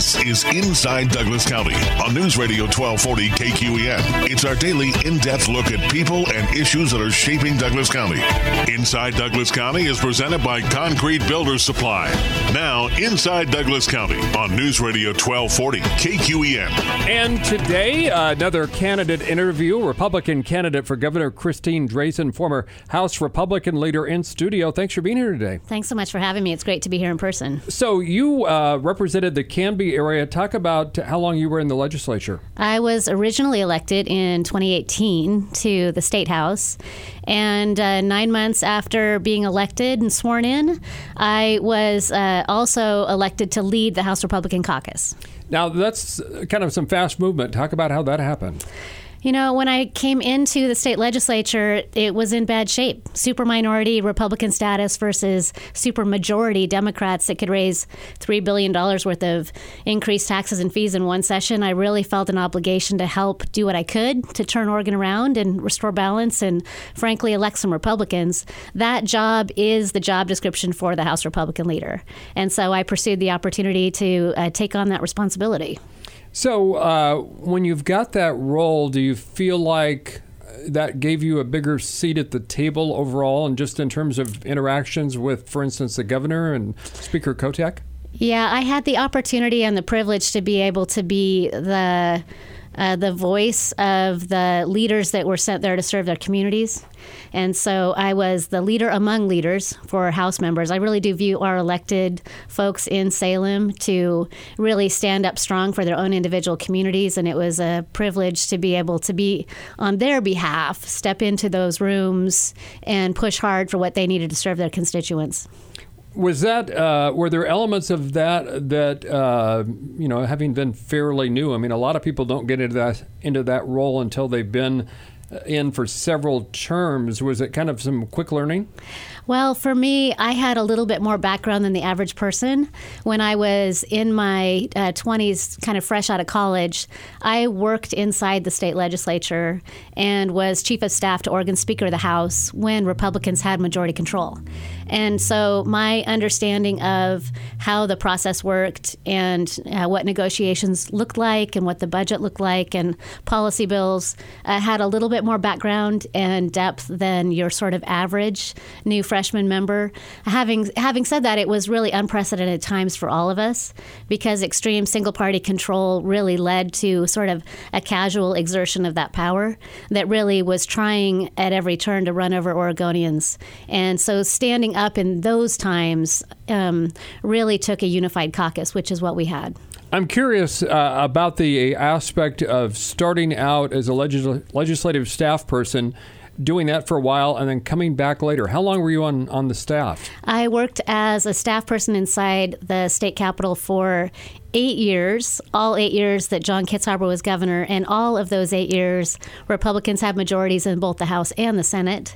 This is Inside Douglas County on News Radio 1240 KQEN. It's our daily in-depth look at people and issues that are shaping Douglas County. Inside Douglas County is presented by Concrete Builders Supply. Now, Inside Douglas County on News Radio 1240 KQEN. And today, another candidate interview. Republican candidate for Governor Christine Drazan, former House Republican leader, in studio. Thanks for being here today. Thanks so much for having me. It's great to be here in person. So you represented the Canby area. Talk about how long you were in the legislature. I was originally elected in 2018 to the State House. And 9 months after being elected and sworn in, I was also elected to lead the House Republican Caucus. Now, that's kind of some fast movement. Talk about how that happened. You know, when I came into the state legislature, it was in bad shape. Super minority Republican status versus super majority Democrats that could raise $3 billion worth of increased taxes and fees in one session. I really felt an obligation to help do what I could to turn Oregon around and restore balance and, frankly, elect some Republicans. That job is the job description for the House Republican leader. And so I pursued the opportunity to take on that responsibility. So when you've got that role, do you feel like that gave you a bigger seat at the table overall, and just in terms of interactions with, for instance, the governor and Speaker Kotek? Yeah, I had the opportunity and the privilege to be able to be the voice of the leaders that were sent there to serve their communities. And so I was the leader among leaders for House members. I really do view our elected folks in Salem to really stand up strong for their own individual communities. And it was a privilege to be able to be on their behalf, step into those rooms and push hard for what they needed to serve their constituents. Was that, were there elements of that, you know, having been fairly new? I mean, a lot of people don't get into that role until they've been in for several terms. Was it kind of some quick learning? Well, for me, I had a little bit more background than the average person. When I was in my 20s, kind of fresh out of college, I worked inside the state legislature and was chief of staff to Oregon Speaker of the House when Republicans had majority control. And so my understanding of how the process worked and what negotiations looked like and what the budget looked like and policy bills had a little bit more background and depth than your sort of average new freshman member. Having said that, it was really unprecedented times for all of us because extreme single-party control really led to sort of a casual exertion of that power that really was trying at every turn to run over Oregonians. And so standing up in those times really took a unified caucus, which is what we had. I'm curious about the aspect of starting out as a legislative staff person, doing that for a while, and then coming back later. How long were you on the staff? I worked as a staff person inside the state capitol for 8 years, all 8 years that John Kitzhaber was governor, and all of those 8 years, Republicans had majorities in both the House and the Senate.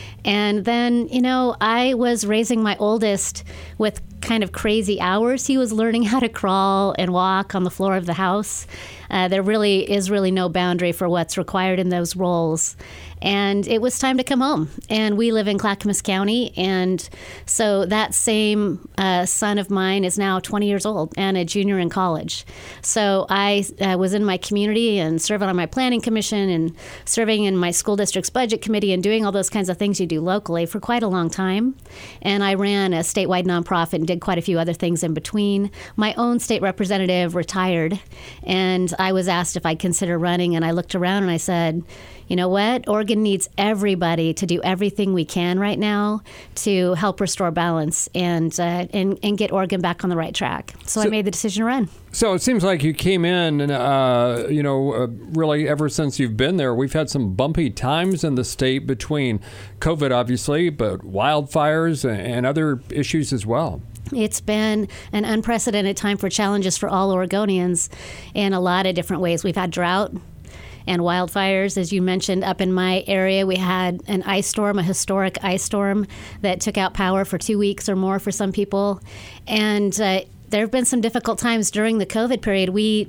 And then, you know, I was raising my oldest with kind of crazy hours. He was learning how to crawl and walk on the floor of the house. There really is no boundary for what's required in those roles. And it was time to come home. And we live in Clackamas County. And so that same son of mine is now 20 years old and a junior in college. So I was in my community and serving on my planning commission and serving in my school district's budget committee and doing all those kinds of things you do locally for quite a long time. And I ran a statewide nonprofit and did quite a few other things in between. My own state representative retired, and I was asked if I'd consider running, and I looked around and I said, you know what? Oregon needs everybody to do everything we can right now to help restore balance and get Oregon back on the right track. So I made the decision to run. So it seems like you came in and, really ever since you've been there, we've had some bumpy times in the state between COVID, obviously, but wildfires and other issues as well. It's been an unprecedented time for challenges for all Oregonians in a lot of different ways. We've had drought and wildfires. As you mentioned, up in my area, we had an ice storm, a historic ice storm that took out power for 2 weeks or more for some people. And there have been some difficult times during the COVID period. We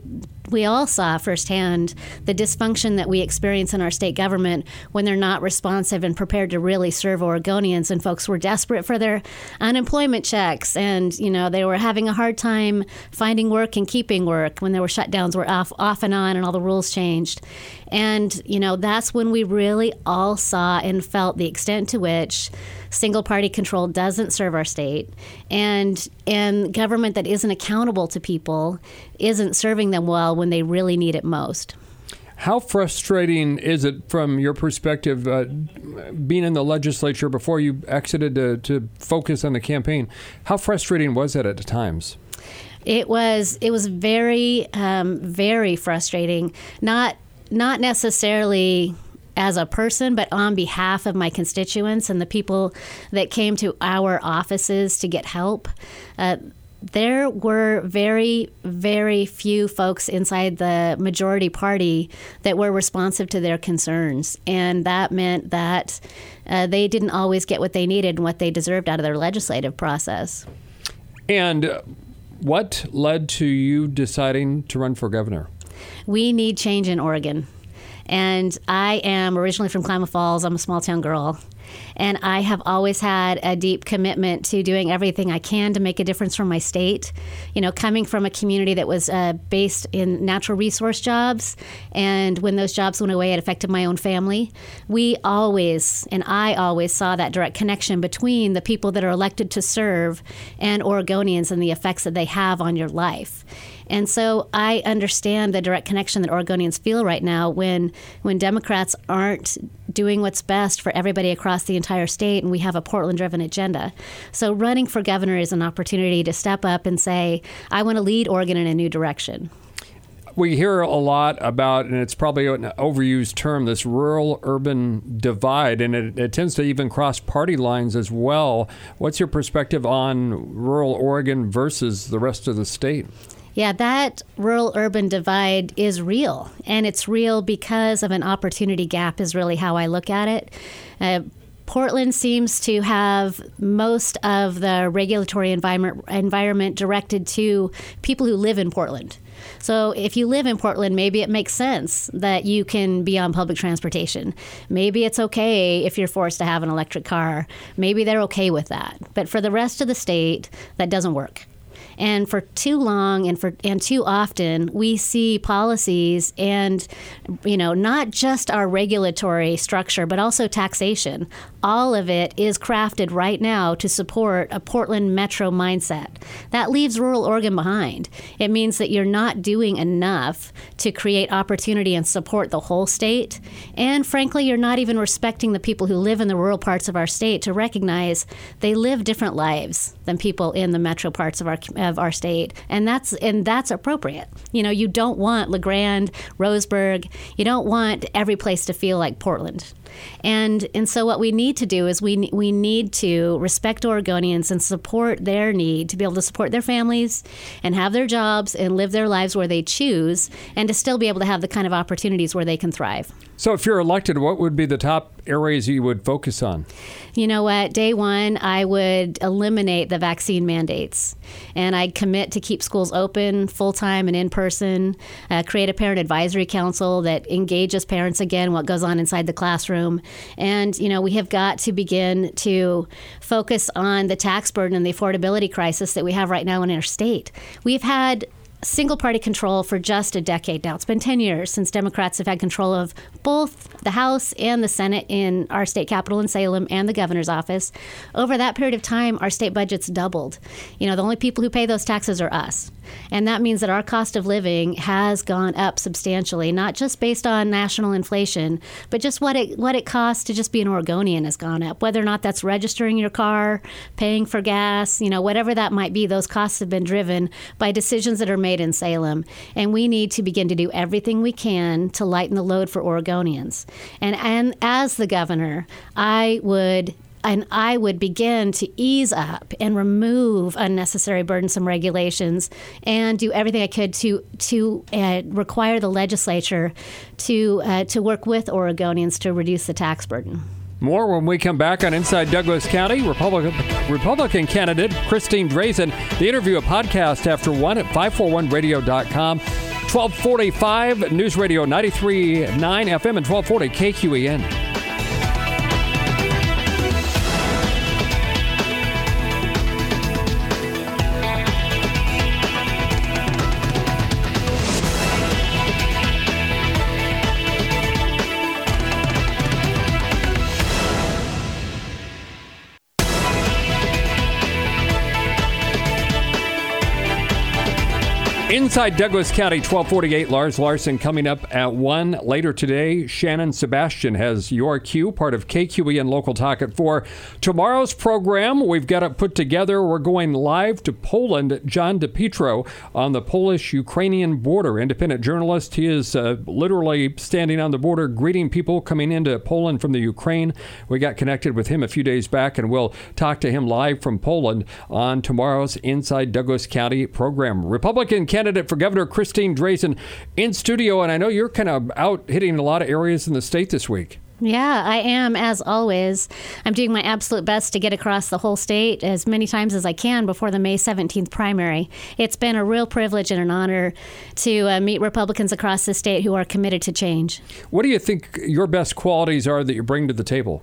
we all saw firsthand the dysfunction that we experience in our state government when they're not responsive and prepared to really serve Oregonians. And folks were desperate for their unemployment checks. And, they were having a hard time finding work and keeping work when there were shutdowns were off and on and all the rules changed. And, that's when we really all saw and felt the extent to which single party control doesn't serve our state, and government that isn't accountable to people isn't serving them well when they really need it most. How frustrating is it from your perspective, being in the legislature before you exited to focus on the campaign? How frustrating was that at times? It was very, very frustrating. Not necessarily as a person, but on behalf of my constituents and the people that came to our offices to get help. There were very, very few folks inside the majority party that were responsive to their concerns. And that meant that they didn't always get what they needed and what they deserved out of their legislative process. And what led to you deciding to run for governor? We need change in Oregon. And I am originally from Klamath Falls. I'm a small town girl. And I have always had a deep commitment to doing everything I can to make a difference for my state. Coming from a community that was based in natural resource jobs, and when those jobs went away, it affected my own family. I always saw that direct connection between the people that are elected to serve and Oregonians and the effects that they have on your life. And so I understand the direct connection that Oregonians feel right now when Democrats aren't doing what's best for everybody across the entire state, and we have a Portland-driven agenda. So running for governor is an opportunity to step up and say, I want to lead Oregon in a new direction. We hear a lot about, and it's probably an overused term, this rural-urban divide, and it tends to even cross party lines as well. What's your perspective on rural Oregon versus the rest of the state? Yeah, that rural-urban divide is real, and it's real because of an opportunity gap is really how I look at it. Portland seems to have most of the regulatory environment directed to people who live in Portland. So if you live in Portland, maybe it makes sense that you can be on public transportation. Maybe it's okay if you're forced to have an electric car. Maybe they're okay with that. But for the rest of the state, that doesn't work. And for too long and too often, we see policies and, not just our regulatory structure, but also taxation. All of it is crafted right now to support a Portland metro mindset. That leaves rural Oregon behind. It means that you're not doing enough to create opportunity and support the whole state. And frankly, you're not even respecting the people who live in the rural parts of our state to recognize they live different lives than people in the metro parts of our state, and that's appropriate. You don't want LeGrand, Roseburg. You don't want every place to feel like Portland. And so what we need to do is we need to respect Oregonians and support their need to be able to support their families and have their jobs and live their lives where they choose, and to still be able to have the kind of opportunities where they can thrive. So if you're elected, what would be the top areas you would focus on? You know what? Day one, I would eliminate the vaccine mandates. And I'd commit to keep schools open full-time and in person, create a parent advisory council that engages parents again, what goes on inside the classroom. And, we have got to begin to focus on the tax burden and the affordability crisis that we have right now in our state. We've had single-party control for just a decade now. It's been 10 years since Democrats have had control of both the House and the Senate in our state capital in Salem and the governor's office. Over that period of time, our state budget's doubled. The only people who pay those taxes are us. And that means that our cost of living has gone up substantially, not just based on national inflation, but just what it costs to just be an Oregonian has gone up. Whether or not that's registering your car, paying for gas, whatever that might be, those costs have been driven by decisions that are made in Salem. And we need to begin to do everything we can to lighten the load for Oregonians. And as the governor, I would begin to ease up and remove unnecessary burdensome regulations and do everything I could to require the legislature to work with Oregonians to reduce the tax burden. More when we come back on Inside Douglas County. Republican candidate Christine Drazan. The interview, a podcast after 1 at 541radio.com. 1245 News Radio 93.9 FM and 1240 KQEN. Inside Douglas County, 1248, Lars Larson coming up at 1 later today. Shannon Sebastian has your cue, part of KQEN Local Talk at 4. Tomorrow's program, we've got it put together. We're going live to Poland. John DePietro on the Polish-Ukrainian border. Independent journalist. He is literally standing on the border, greeting people coming into Poland from the Ukraine. We got connected with him a few days back, and we'll talk to him live from Poland on tomorrow's Inside Douglas County program. Republican candidate for Governor Christine Drazan in studio, and I know you're kind of out hitting a lot of areas in the state this week. Yeah, I am, as always. I'm doing my absolute best to get across the whole state as many times as I can before the May 17th primary. It's been a real privilege and an honor to meet Republicans across the state who are committed to change. What do you think your best qualities are that you bring to the table?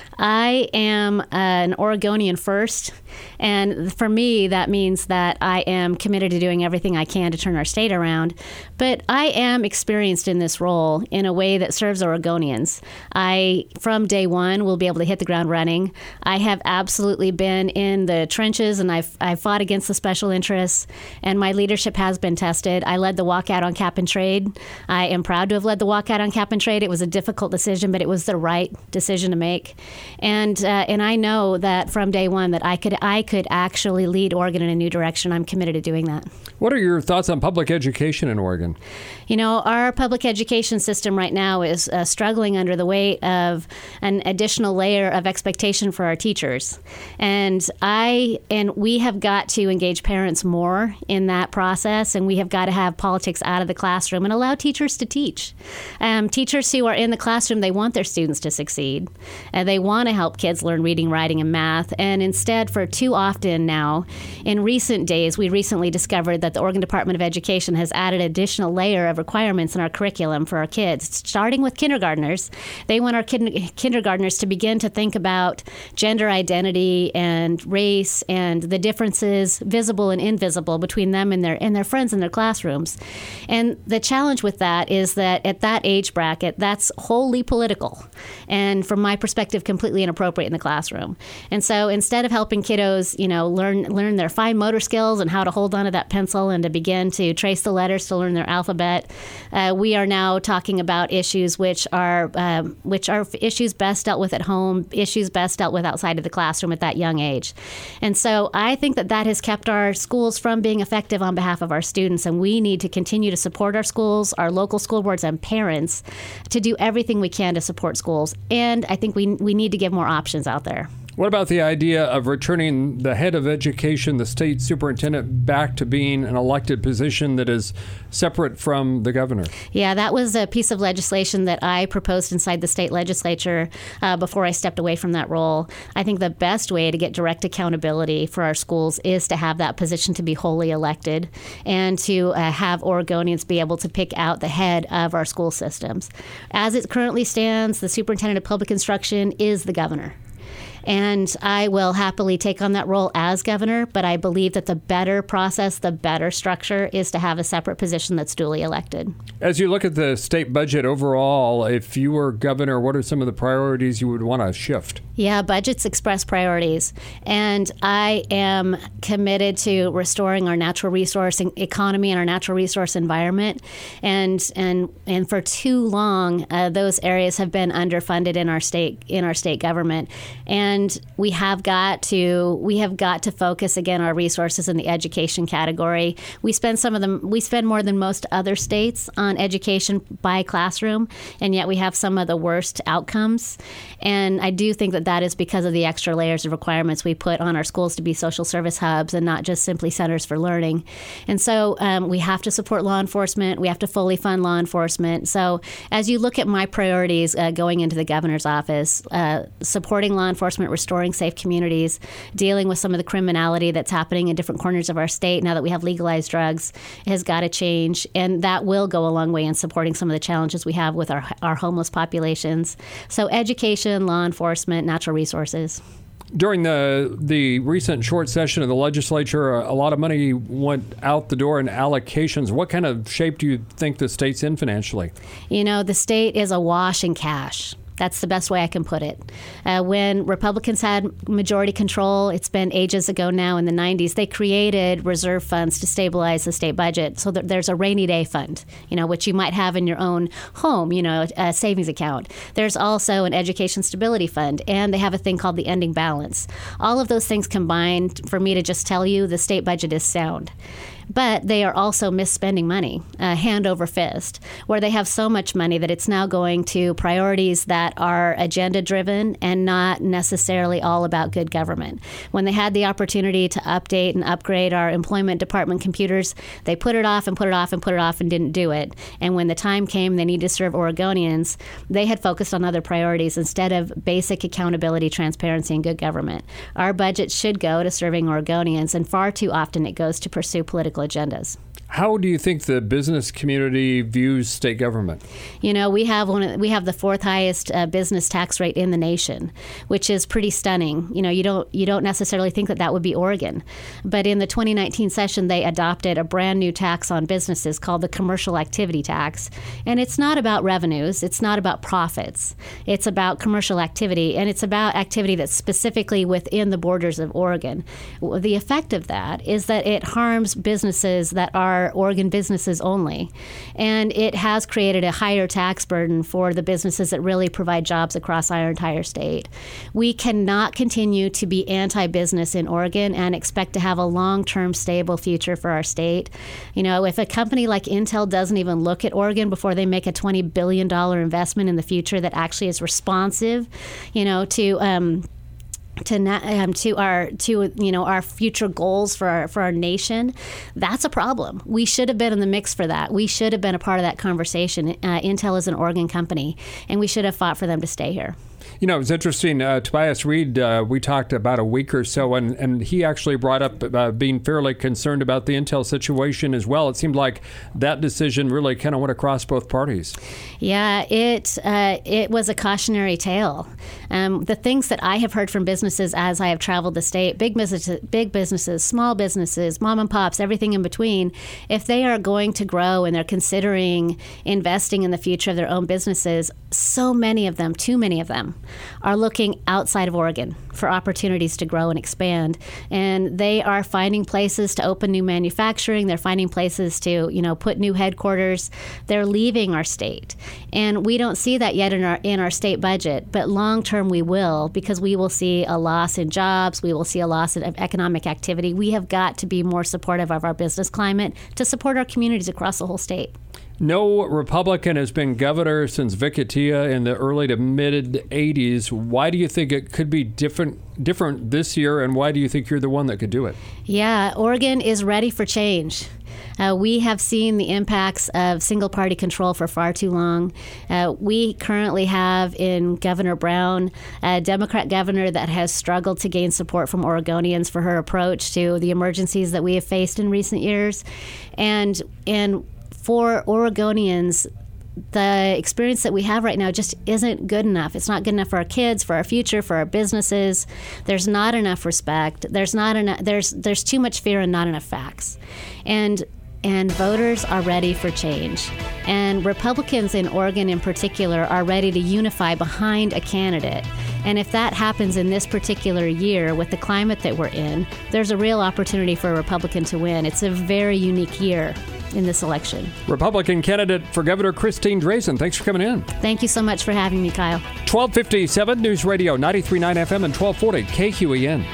I am an Oregonian first, and for me, that means that I am committed to doing everything I can to turn our state around. But I am experienced in this role in a way that serves Oregonians. I, from day one, will be able to hit the ground running. I have absolutely been in the trenches, and I've fought against the special interests, and my leadership has been tested. I led the walkout on cap and trade. I am proud to have led the walkout on cap and trade. It was a difficult decision, but it was the right decision to make. And I know that from day one that I could actually lead Oregon in a new direction. I'm committed to doing that. What are your thoughts on public education in Oregon? You know, our public education system right now is struggling under the weight of an additional layer of expectation for our teachers. And we have got to engage parents more in that process, and we have got to have politics out of the classroom and allow teachers to teach. Teachers who are in the classroom, they want their students to succeed. They want to help kids learn reading, writing, and math. And instead, for too often now, in recent days, we recently discovered that the Oregon Department of Education has added an additional layer of requirements in our curriculum for our kids, starting with kindergartners. They want our kindergartners to begin to think about gender identity and race and the differences, visible and invisible, between them and their friends in their classrooms. And the challenge with that is that at that age bracket, that's wholly political, and from my perspective, completely inappropriate in the classroom. And so instead of helping kiddos, learn their fine motor skills and how to hold onto that pencil and to begin to trace the letters to learn their alphabet, we are now talking about issues which are issues best dealt with at home, issues best dealt with outside of the classroom at that young age. And so I think that has kept our schools from being effective on behalf of our students, and we need to continue to support our schools, our local school boards, and parents to do everything we can to support schools. And I think we need to give more options out there. What about the idea of returning the head of education, the state superintendent, back to being an elected position that is separate from the governor? Yeah, that was a piece of legislation that I proposed inside the state legislature before I stepped away from that role. I think the best way to get direct accountability for our schools is to have that position to be wholly elected and to have Oregonians be able to pick out the head of our school systems. As it currently stands, the superintendent of public instruction is the governor. And I will happily take on that role as governor, but I believe that the better process, the better structure is to have a separate position that's duly elected. As you look at the state budget overall, if you were governor, what are some of the priorities you would want to shift? Yeah, budgets express priorities. And I am committed to restoring our natural resource economy and our natural resource environment. And for too long, those areas have been underfunded in our state government. And we have got to focus again our resources in the education category. We spend more than most other states on education by classroom, and yet we have some of the worst outcomes. And I do think that is because of the extra layers of requirements we put on our schools to be social service hubs and not just simply centers for learning. And so we have to support law enforcement. We have to fully fund law enforcement. So as you look at my priorities going into the governor's office, supporting law enforcement enforcement, restoring safe communities, dealing with some of the criminality that's happening in different corners of our state now that we have legalized drugs has got to change. And that will go a long way in supporting some of the challenges we have with our homeless populations. So education, law enforcement, natural resources. During the recent short session of the legislature, a lot of money went out the door in allocations. What kind of shape do you think the state's in financially? You know, the state is awash in cash. That's the best way I can put it. When Republicans had majority control, it's been ages ago now in the 90s, they created reserve funds to stabilize the state budget so that there's a rainy day fund, which you might have in your own home, a savings account. There's also an education stability fund, and they have a thing called the ending balance. All of those things combined for me to just tell you the state budget is sound. But they are also misspending money, hand over fist, where they have so much money that it's now going to priorities that are agenda-driven and not necessarily all about good government. When they had the opportunity to update and upgrade our employment department computers, they put it off and put it off and put it off and didn't do it. And when the time came they needed to serve Oregonians, they had focused on other priorities instead of basic accountability, transparency, and good government. Our budget should go to serving Oregonians, and far too often it goes to pursue political agendas. How do you think the business community views state government? We have the fourth highest business tax rate in the nation, which is pretty stunning. You don't necessarily think that would be Oregon, but in the 2019 session they adopted a brand new tax on businesses called the commercial activity tax, and it's not about revenues, it's not about profits, it's about commercial activity, and it's about activity that's specifically within the borders of Oregon. The effect of that is that it harms businesses that are Oregon businesses only. And it has created a higher tax burden for the businesses that really provide jobs across our entire state. We cannot continue to be anti-business in Oregon and expect to have a long-term stable future for our state. If a company like Intel doesn't even look at Oregon before they make a $20 billion investment in the future that actually is responsive, to our future goals for our nation, that's a problem. We should have been in the mix for that. We should have been a part of that conversation. Intel is an Oregon company, and we should have fought for them to stay here. It's interesting. Tobias Reed, we talked about a week or so, and he actually brought up being fairly concerned about the Intel situation as well. It seemed like that decision really kind of went across both parties. Yeah, it was a cautionary tale. The things that I have heard from businesses as I have traveled the state, big businesses, small businesses, mom and pops, everything in between, if they are going to grow and they're considering investing in the future of their own businesses, so many of them, too many of them, are looking outside of Oregon for opportunities to grow and expand. And they are finding places to open new manufacturing. They're finding places to, put new headquarters. They're leaving our state. And we don't see that yet in our state budget, but long term we will, because we will see a loss in jobs. We will see a loss of economic activity. We have got to be more supportive of our business climate to support our communities across the whole state. No Republican has been governor since Vic Atiyeh in the early to mid-'80s. Why do you think it could be different this year, and why do you think you're the one that could do it? Yeah, Oregon is ready for change. We have seen the impacts of single-party control for far too long. We currently have in Governor Brown a Democrat governor that has struggled to gain support from Oregonians for her approach to the emergencies that we have faced in recent years. And for Oregonians, the experience that we have right now just isn't good enough. It's not good enough for our kids, for our future, for our businesses. There's not enough respect. There's too much fear and not enough facts. And voters are ready for change. And Republicans in Oregon in particular are ready to unify behind a candidate. And if that happens in this particular year with the climate that we're in, there's a real opportunity for a Republican to win. It's a very unique year in this election. Republican candidate for Governor Christine Drazan, thanks for coming in. Thank you so much for having me, Kyle. 1257 News Radio 93.9 FM and 1240 KQEN.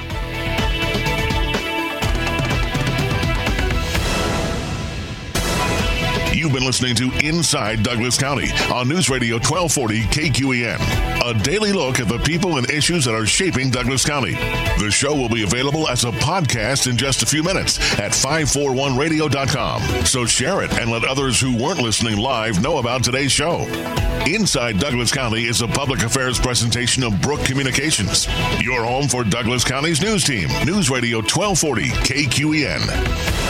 You've been listening to Inside Douglas County on News Radio 1240 KQEN, a daily look at the people and issues that are shaping Douglas County. The show will be available as a podcast in just a few minutes at 541radio.com. So share it and let others who weren't listening live know about today's show. Inside Douglas County is a public affairs presentation of Brook Communications, your home for Douglas County's news team. News Radio 1240 KQEN.